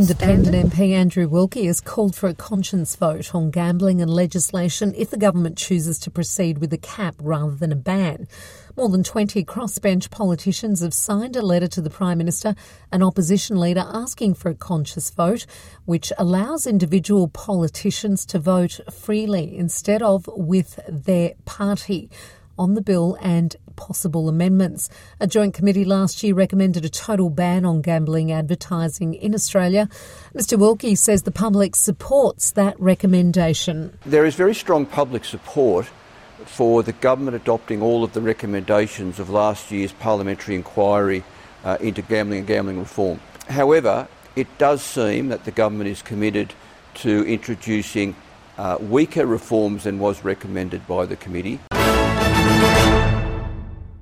Independent MP Andrew Wilkie has called for a conscience vote on gambling and legislation if the government chooses to proceed with a cap rather than a ban. More than 20 crossbench politicians have signed a letter to the Prime Minister, an opposition leader, asking for a conscience vote, which allows individual politicians to vote freely instead of with their party on the bill and possible amendments. A joint committee last year recommended a total ban on gambling advertising in Australia. Mr Wilkie says the public supports that recommendation. There is very strong public support for the government adopting all of the recommendations of last year's parliamentary inquiry into gambling and gambling reform. However, it does seem that the government is committed to introducing weaker reforms than was recommended by the committee.